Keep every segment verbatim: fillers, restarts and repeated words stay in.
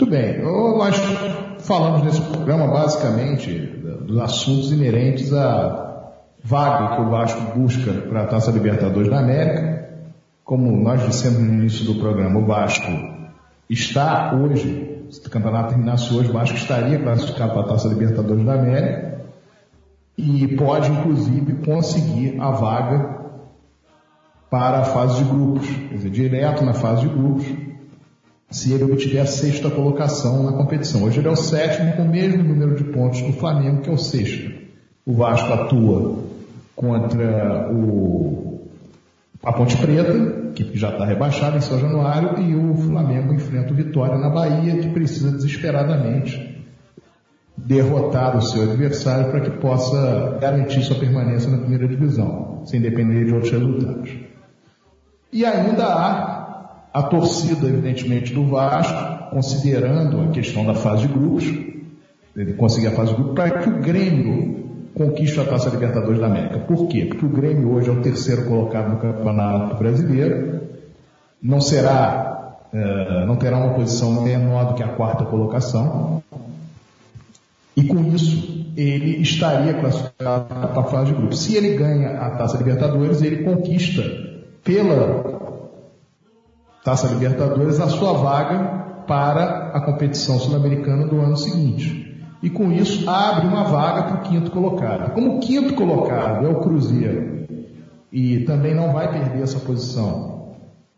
Muito bem, nós falamos nesse programa basicamente dos assuntos inerentes à vaga que o Vasco busca para a Taça Libertadores da América. Como nós dissemos no início do programa, o Vasco está hoje, se o campeonato terminasse hoje, o Vasco estaria classificado para a Taça Libertadores da América e pode inclusive conseguir a vaga para a fase de grupos, quer dizer, direto na fase de grupos, se ele obtiver a sexta colocação na competição. Hoje ele é o sétimo com o mesmo número de pontos do Flamengo, que é o sexto. O Vasco atua contra o, a Ponte Preta, que já está rebaixada em São Januário, e o Flamengo enfrenta o Vitória na Bahia, que precisa desesperadamente derrotar o seu adversário para que possa garantir sua permanência na primeira divisão, sem depender de outros resultados. E ainda há a torcida, evidentemente, do Vasco, considerando a questão da fase de grupos, ele conseguir a fase de grupos, para que o Grêmio conquiste a Taça Libertadores da América. Por quê? Porque o Grêmio hoje é o terceiro colocado no Campeonato Brasileiro, não será, uh, não terá uma posição menor do que a quarta colocação, e com isso ele estaria classificado para a fase de grupos. Se ele ganha a Taça Libertadores, ele conquista pela Taça Libertadores a sua vaga para a competição sul-americana do ano seguinte. E com isso abre uma vaga para o quinto colocado. Como o quinto colocado é o Cruzeiro e também não vai perder essa posição,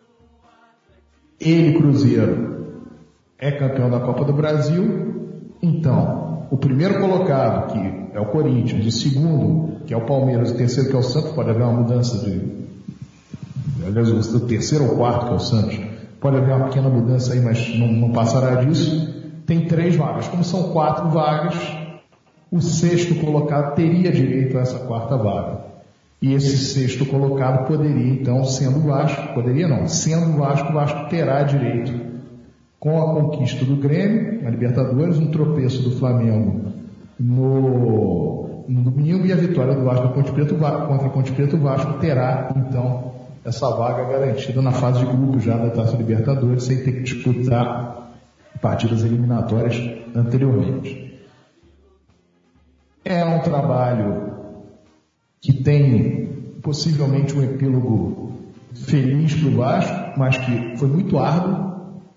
ele, Cruzeiro, é campeão da Copa do Brasil, então o primeiro colocado, que é o Corinthians, o segundo, que é o Palmeiras, o terceiro, que é o Santos, pode haver uma mudança de... aliás, o terceiro ou quarto, que é o Santos, pode haver uma pequena mudança aí, mas não, não passará disso. Tem três vagas. Como são quatro vagas, o sexto colocado teria direito a essa quarta vaga. E esse sexto colocado poderia, então, sendo o Vasco, poderia não, sendo o Vasco, o Vasco terá direito, com a conquista do Grêmio, na Libertadores, um tropeço do Flamengo no, no domingo e a vitória do Vasco contra a Ponte Preta, o Vasco terá, então, essa vaga garantida na fase de grupo já da Taça Libertadores, sem ter que disputar partidas eliminatórias anteriormente. É um trabalho que tem possivelmente um epílogo feliz para o Vasco, mas que foi muito árduo,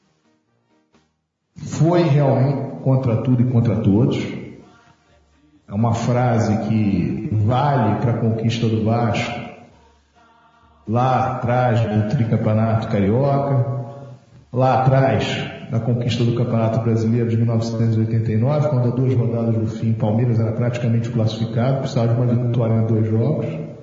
foi realmente contra tudo e contra todos. É uma frase que vale para a conquista do Vasco lá atrás do tricampeonato carioca, lá atrás da conquista do Campeonato Brasileiro de mil novecentos e oitenta e nove, quando a duas rodadas do fim, Palmeiras era praticamente classificado, precisava de uma vitória em dois jogos.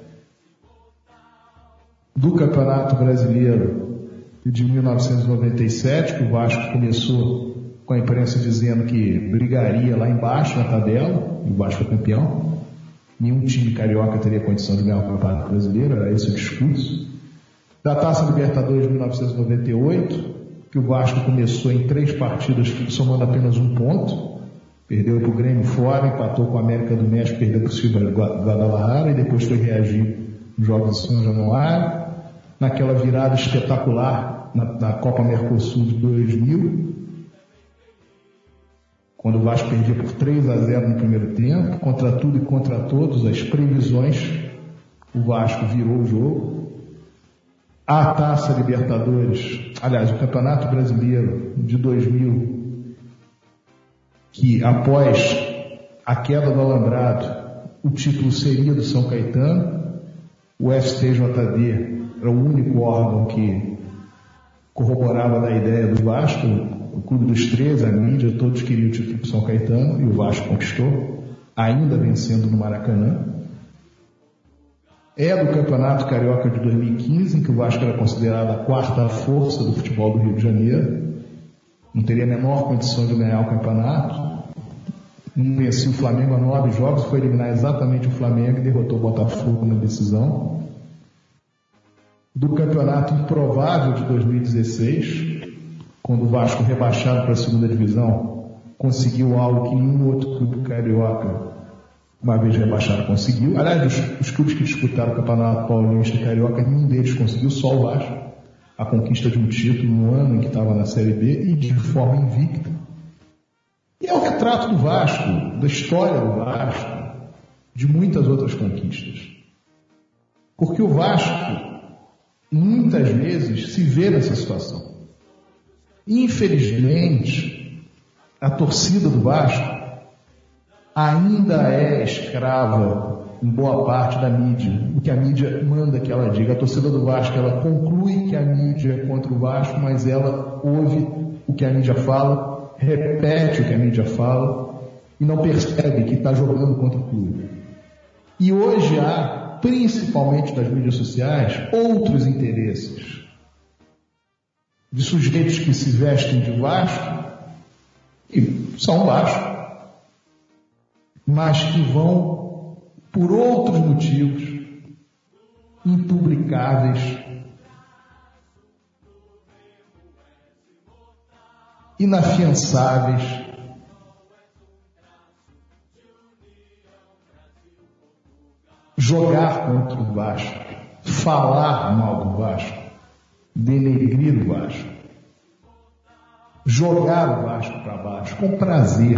Do Campeonato Brasileiro de mil novecentos e noventa e sete, que o Vasco começou com a imprensa dizendo que brigaria lá embaixo na tabela, e o Vasco foi campeão. Nenhum time carioca teria condição de ganhar o Campeonato Brasileiro, era esse o discurso. Da Taça Libertadores de mil novecentos e noventa e oito, que o Vasco começou em três partidas somando apenas um ponto, perdeu para o Grêmio fora, empatou com a América do México, perdeu para o Silva Guadalajara e depois foi reagir nos Jogos de São Januário, naquela virada espetacular na, na Copa Mercosul de dois mil, quando o Vasco perdia por três a zero no primeiro tempo, contra tudo e contra todos, as previsões, o Vasco virou o jogo. A Taça Libertadores, aliás, o Campeonato Brasileiro de dois mil, que após a queda do Alambrado, o título seria do São Caetano, o S T J D era o único órgão que corroborava da ideia do Vasco, o Clube dos treze, a mídia, todos queriam o título do São Caetano, e o Vasco conquistou, ainda vencendo no Maracanã. É do Campeonato Carioca de dois mil e quinze, em que o Vasco era considerado a quarta força do futebol do Rio de Janeiro. Não teria a menor condição de ganhar o campeonato. Venceu o Flamengo a nove jogos, foi eliminar exatamente o Flamengo e derrotou o Botafogo na decisão. Do Campeonato Improvável de dois mil e dezesseis, quando o Vasco, rebaixado para a segunda divisão, conseguiu algo que nenhum outro clube carioca, uma vez rebaixado, conseguiu. Aliás, os, os clubes que disputaram o Campeonato Paulista e Carioca, nenhum deles conseguiu, só o Vasco. A conquista de um título no ano em que estava na Série B e de forma invicta. E é o retrato do Vasco, da história do Vasco, de muitas outras conquistas. Porque o Vasco, muitas vezes, se vê nessa situação. Infelizmente, a torcida do Vasco ainda é escrava, em boa parte, da mídia. O que a mídia manda que ela diga. A torcida do Vasco, ela conclui que a mídia é contra o Vasco, mas ela ouve o que a mídia fala, repete o que a mídia fala e não percebe que está jogando contra o clube. E hoje há, principalmente nas mídias sociais, outros interesses de sujeitos que se vestem de Vasco, e são Vasco, mas que vão, por outros motivos, impublicáveis, inafiançáveis, jogar contra o Vasco, falar mal do Vasco, denegrir o Vasco, jogar o Vasco para baixo com prazer.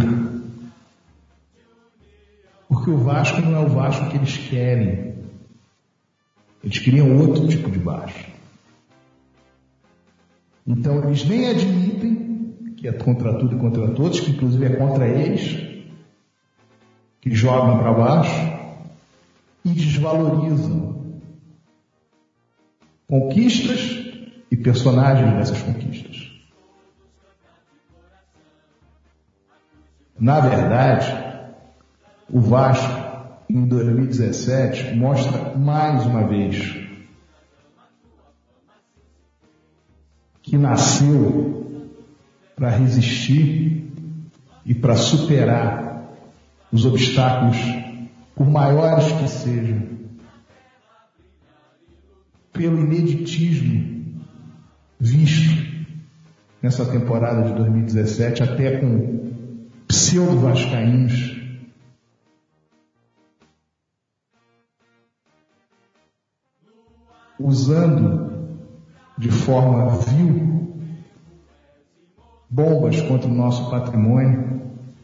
Porque o Vasco não é o Vasco que eles querem. Eles queriam outro tipo de Vasco. Então eles nem admitem que é contra tudo e contra todos, que inclusive é contra eles, que jogam para baixo e desvalorizam conquistas e personagens dessas conquistas. Na verdade, o Vasco, em dois mil e dezessete, mostra mais uma vez que nasceu para resistir e para superar os obstáculos, por maiores que sejam, pelo ineditismo visto nessa temporada de dois mil e dezessete, até com pseudo-vascaínos usando de forma vil bombas contra o nosso patrimônio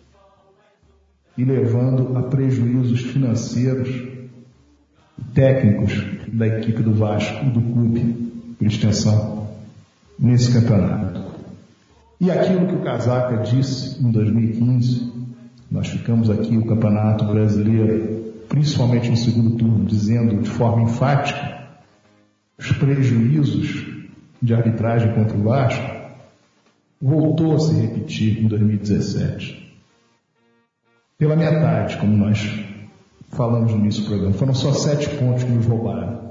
e levando a prejuízos financeiros e técnicos da equipe do Vasco e do clube, por extensão, nesse campeonato. E aquilo que o Casaca disse em dois mil e quinze, nós ficamos aqui o Campeonato Brasileiro, principalmente no segundo turno, dizendo de forma enfática os prejuízos de arbitragem contra o Vasco, voltou a se repetir em dois mil e dezessete. Pela metade, como nós falamos no início do programa, foram só sete pontos que nos roubaram.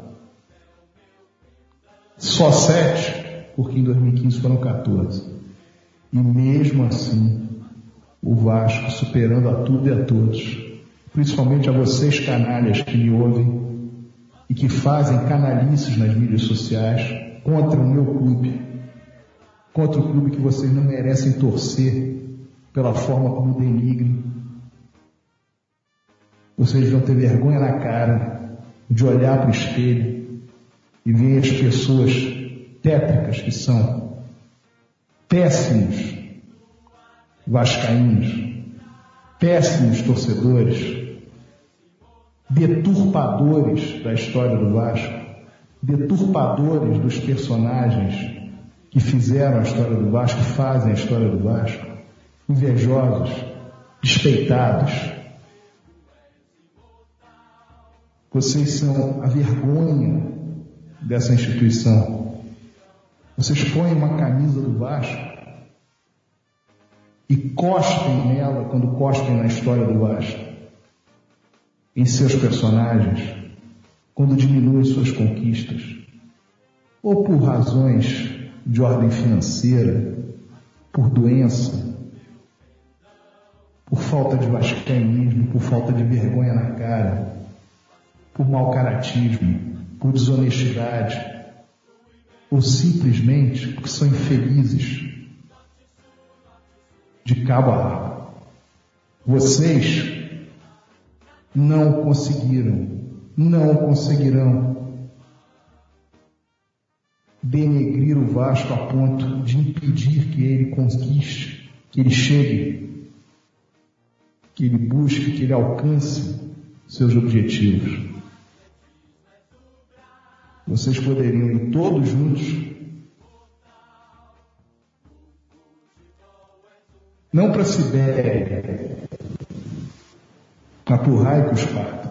Só sete, porque em dois mil e quinze foram quatorze. E mesmo assim, o Vasco superando a tudo e a todos, principalmente a vocês canalhas que me ouvem e que fazem canalices nas mídias sociais contra o meu clube, contra o clube que vocês não merecem torcer pela forma como denigrem. Vocês vão ter vergonha na cara de olhar para o espelho e ver as pessoas tétricas que são, péssimos vascaínos, péssimos torcedores, deturpadores da história do Vasco, deturpadores dos personagens que fizeram a história do Vasco, que fazem a história do Vasco, invejosos, despeitados. Vocês são a vergonha dessa instituição. Vocês põem uma camisa do Vasco e cospem nela quando cospem na história do Vasco, em seus personagens, quando diminuem suas conquistas, ou por razões de ordem financeira, por doença, por falta de vascaínismo, por falta de vergonha na cara, por mau caratismo, por desonestidade, ou simplesmente porque são infelizes de cabo a rabo. Vocês não conseguiram, não conseguirão denegrir o Vasco a ponto de impedir que ele conquiste, que ele chegue que ele busque, que ele alcance seus objetivos. Vocês poderiam ir todos juntos, não para a Sibéria, mas para o Raio Cuspar.